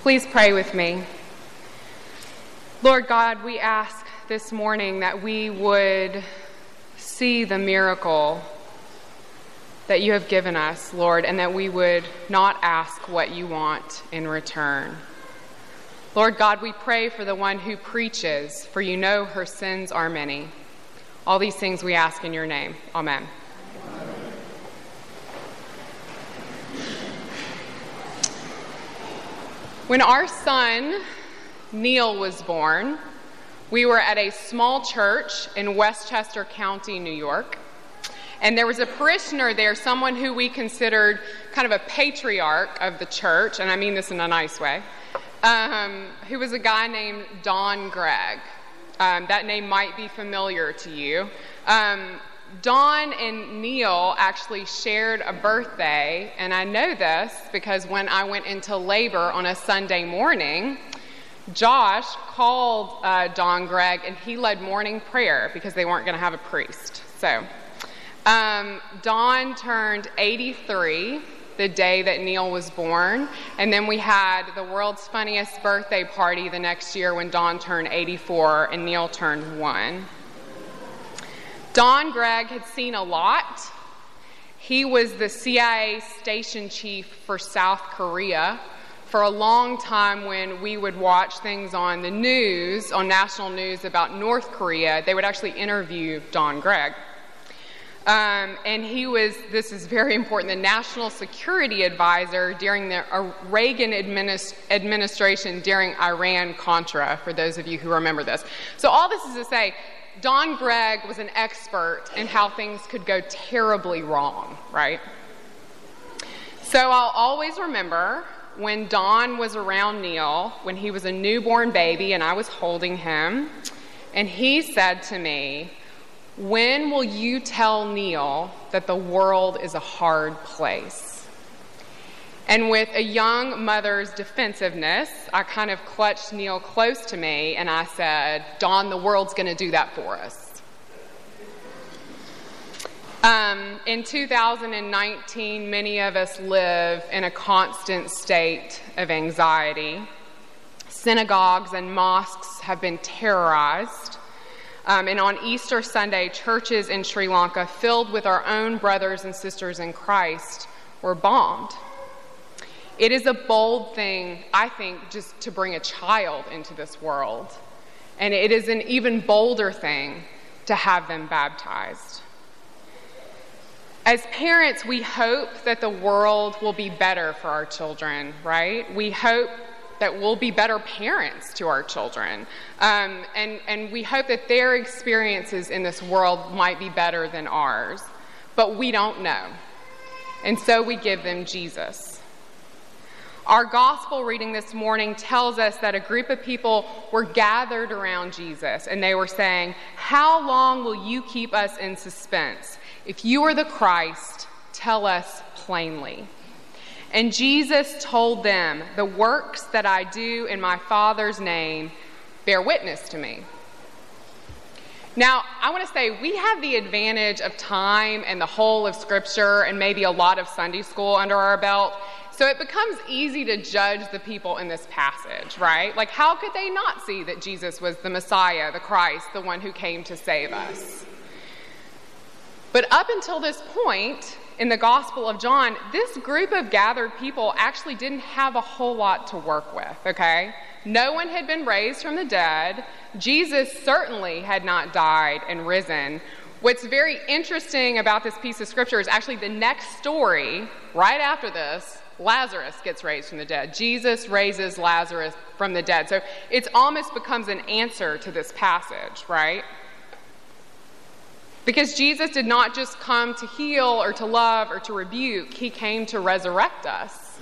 Please pray with me. Lord God, we ask this morning that we would see the miracle that you have given us, Lord, and that we would not ask what you want in return. Lord God, we pray for the one who preaches, for you know her sins are many. All these things we ask in your name. Amen. When our son, Neil, was born, we were at a small church in Westchester County, New York. And there was a parishioner there, someone who we considered kind of a patriarch of the church, and I mean this in a nice way, who was a guy named Don Gregg. That name might be familiar to you. Don and Neil actually shared a birthday, and I know this because when I went into labor on a Sunday morning, Josh called Don Gregg, and he led morning prayer because they weren't going to have a priest. So Don turned 83 the day that Neil was born, and then we had the world's funniest birthday party the next year when Don turned 84 and Neil turned 1. Don Gregg had seen a lot. He was the CIA station chief for South Korea for a long time. When we would watch things on the news, on national news about North Korea, they would actually interview Don Gregg. And he was, this is very important, the national security advisor during the Reagan administration during Iran-Contra, for those of you who remember this. So all this is to say, Don Gregg was an expert in how things could go terribly wrong, right? So I'll always remember when Don was around Neil, when he was a newborn baby and I was holding him, and he said to me, "When will you tell Neil that the world is a hard place?" And with a young mother's defensiveness, I kind of clutched Neil close to me and I said, "Don, the world's going to do that for us." In 2019, many of us live in a constant state of anxiety. Synagogues and mosques have been terrorized. And on Easter Sunday, churches in Sri Lanka filled with our own brothers and sisters in Christ were bombed. It is a bold thing, I think, just to bring a child into this world. And it is an even bolder thing to have them baptized. As parents, we hope that the world will be better for our children, right? We hope that we'll be better parents to our children. And we hope that their experiences in this world might be better than ours. But we don't know. And so we give them Jesus. Our gospel reading this morning tells us that a group of people were gathered around Jesus, and they were saying, "How long will you keep us in suspense? If you are the Christ, tell us plainly." And Jesus told them, "The works that I do in my Father's name bear witness to me." Now, I want to say we have the advantage of time and the whole of Scripture and maybe a lot of Sunday school under our belt. So it becomes easy to judge the people in this passage, right? Like, how could they not see that Jesus was the Messiah, the Christ, the one who came to save us? But up until this point in the Gospel of John, this group of gathered people actually didn't have a whole lot to work with, okay? No one had been raised from the dead. Jesus certainly had not died and risen. What's very interesting about this piece of Scripture is actually the next story, right after this, Lazarus gets raised from the dead. Jesus raises Lazarus from the dead. So it almost becomes an answer to this passage, right? Because Jesus did not just come to heal or to love or to rebuke. He came to resurrect us.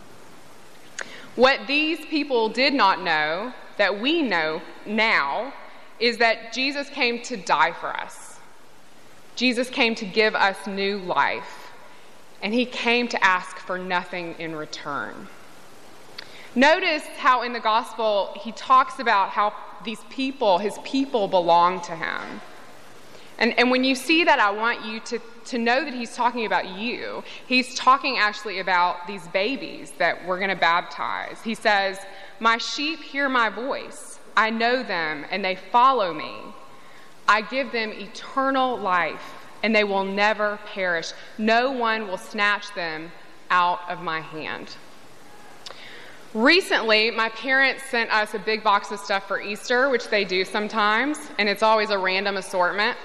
What these people did not know, that we know now, is that Jesus came to die for us. Jesus came to give us new life. And he came to ask for nothing in return. Notice how in the gospel he talks about how these people, his people, belong to him. And when you see that, I want you to know that he's talking about you. He's talking actually about these babies that we're going to baptize. He says, "My sheep hear my voice. I know them, and they follow me. I give them eternal life, and they will never perish. No one will snatch them out of my hand." Recently, my parents sent us a big box of stuff for Easter, which they do sometimes, and it's always a random assortment.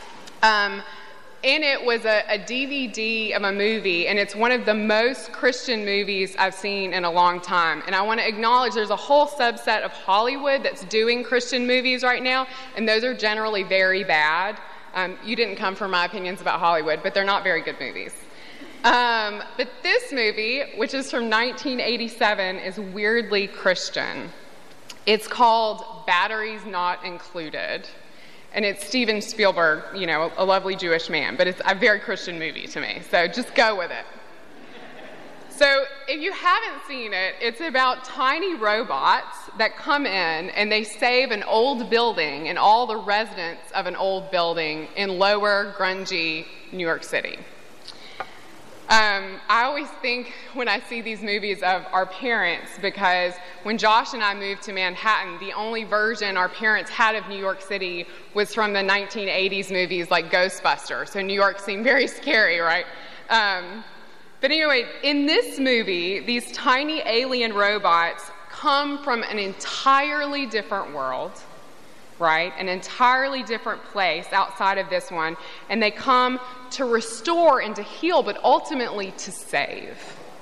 In it was a DVD of a movie, and it's one of the most Christian movies I've seen in a long time. And I want to acknowledge there's a whole subset of Hollywood that's doing Christian movies right now, and those are generally very bad. You didn't come for my opinions about Hollywood, but they're not very good movies. But this movie, which is from 1987, is weirdly Christian. It's called Batteries Not Included. And it's Steven Spielberg, a lovely Jewish man, but it's a very Christian movie to me, so just go with it. So if you haven't seen it, it's about tiny robots that come in and they save an old building and all the residents of an old building in lower, grungy New York City. I always think when I see these movies of our parents, because when Josh and I moved to Manhattan, the only version our parents had of New York City was from the 1980s movies like Ghostbusters. So New York seemed very scary, right? But anyway, in this movie, these tiny alien robots come from an entirely different world, right? An entirely different place outside of this one. And they come to restore and to heal, but ultimately to save.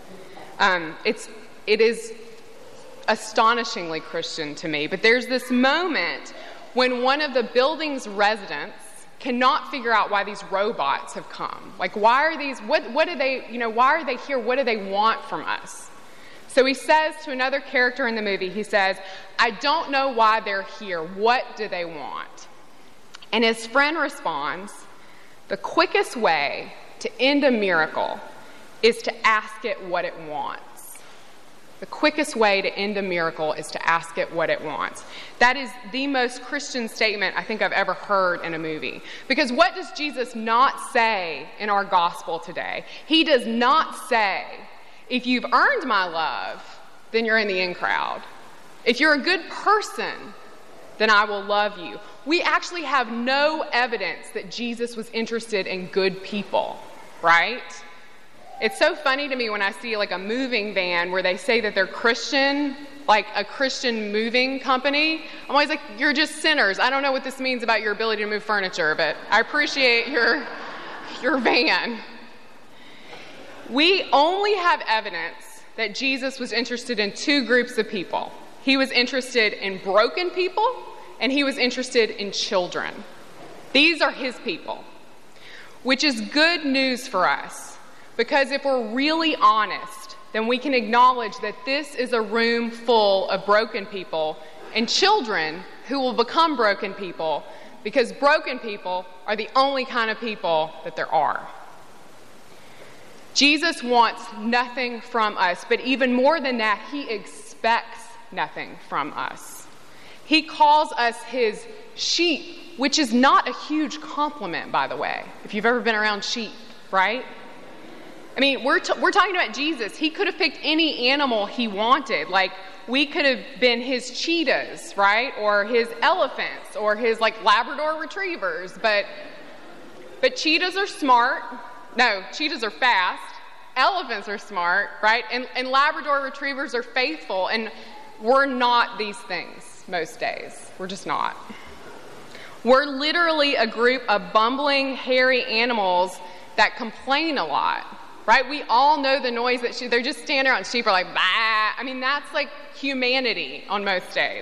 It is astonishingly Christian to me. But there's this moment when one of the building's residents cannot figure out why these robots have come. Like, why are these, what do they, why are they here? What do they want from us? So he says to another character in the movie, he says, "I don't know why they're here. What do they want?" And his friend responds, "The quickest way to end a miracle is to ask it what it wants." The quickest way to end a miracle is to ask it what it wants. That is the most Christian statement I think I've ever heard in a movie. Because what does Jesus not say in our gospel today? He does not say, "If you've earned my love, then you're in the in crowd. If you're a good person, then I will love you." We actually have no evidence that Jesus was interested in good people, right? It's so funny to me when I see like a moving van where they say that they're Christian, like a Christian moving company. I'm always like, "You're just sinners. I don't know what this means about your ability to move furniture, but I appreciate your van." We only have evidence that Jesus was interested in two groups of people. He was interested in broken people, and he was interested in children. These are his people, which is good news for us, because if we're really honest, then we can acknowledge that this is a room full of broken people and children who will become broken people, because broken people are the only kind of people that there are. Jesus wants nothing from us, but even more than that, he expects nothing from us. He calls us his sheep, which is not a huge compliment, by the way, if you've ever been around sheep, right? I mean, we're talking about Jesus. He could have picked any animal he wanted. Like, we could have been his cheetahs, right? Or his elephants, or his, Labrador retrievers. But cheetahs are smart. No, cheetahs are fast. Elephants are smart, right? And Labrador retrievers are faithful. And we're not these things most days. We're just not. We're literally a group of bumbling, hairy animals that complain a lot, right? We all know the noise that they're just standing around. Sheep are like, bah. I mean, that's like humanity on most days.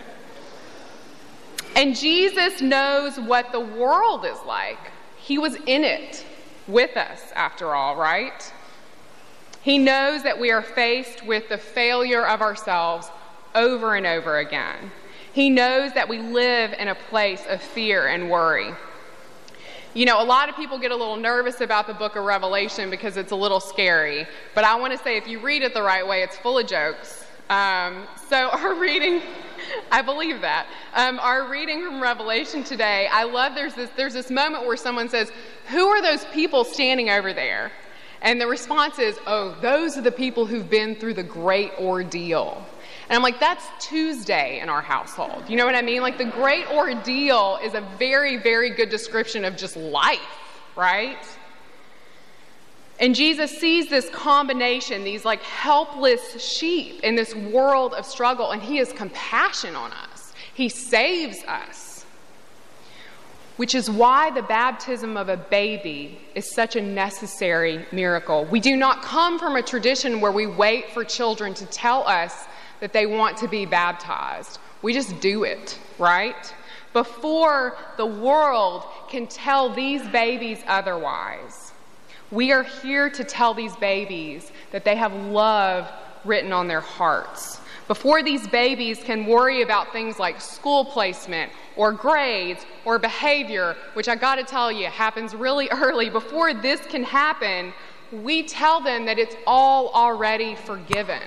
And Jesus knows what the world is like. He was in it with us, after all, right? He knows that we are faced with the failure of ourselves over and over again. He knows that we live in a place of fear and worry. You know, a lot of people get a little nervous about the book of Revelation because it's a little scary. But I want to say, if you read it the right way, it's full of jokes. So our reading, I believe that. Our reading from Revelation today, I love there's this moment where someone says, "Who are those people standing over there?" And the response is, "Oh, those are the people who've been through the great ordeal." And I'm like, that's Tuesday in our household. You know what I mean? Like, the great ordeal is a very, very good description of just life, right? And Jesus sees this combination, these like helpless sheep in this world of struggle, and he has compassion on us. He saves us. Which is why the baptism of a baby is such a necessary miracle. We do not come from a tradition where we wait for children to tell us that they want to be baptized. We just do it, right? Before the world can tell these babies otherwise. We are here to tell these babies that they have love written on their hearts. Before these babies can worry about things like school placement or grades or behavior, which I got to tell you happens really early, before this can happen, we tell them that it's all already forgiven.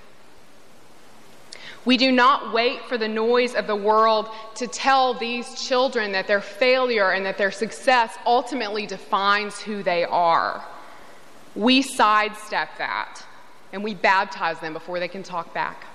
We do not wait for the noise of the world to tell these children that their failure and that their success ultimately defines who they are. We sidestep that, and we baptize them before they can talk back.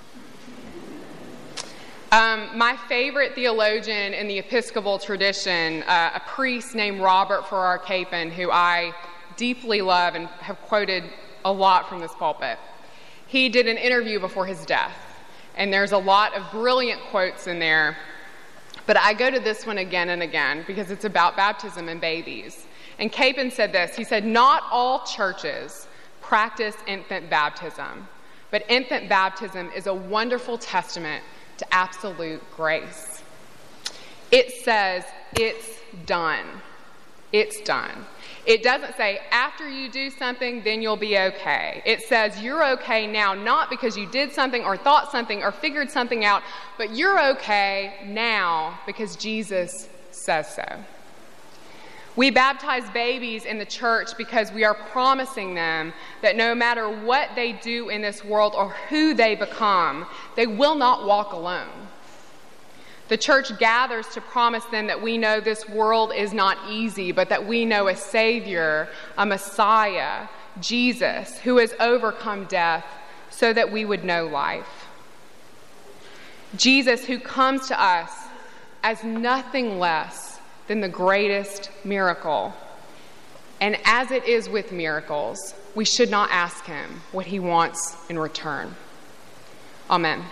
My favorite theologian in the Episcopal tradition, a priest named Robert Farrar Capon, who I deeply love and have quoted a lot from this pulpit, he did an interview before his death. And there's a lot of brilliant quotes in there. But I go to this one again and again because it's about baptism and babies. And Capon said this. He said, "Not all churches practice infant baptism, but infant baptism is a wonderful testament to absolute grace. It says, it's done. It's done. It doesn't say, after you do something, then you'll be okay. It says, you're okay now, not because you did something or thought something or figured something out, but you're okay now because Jesus says so." We baptize babies in the church because we are promising them that no matter what they do in this world or who they become, they will not walk alone. The church gathers to promise them that we know this world is not easy, but that we know a Savior, a Messiah, Jesus, who has overcome death so that we would know life. Jesus, who comes to us as nothing less than the greatest miracle. And as it is with miracles, we should not ask him what he wants in return. Amen.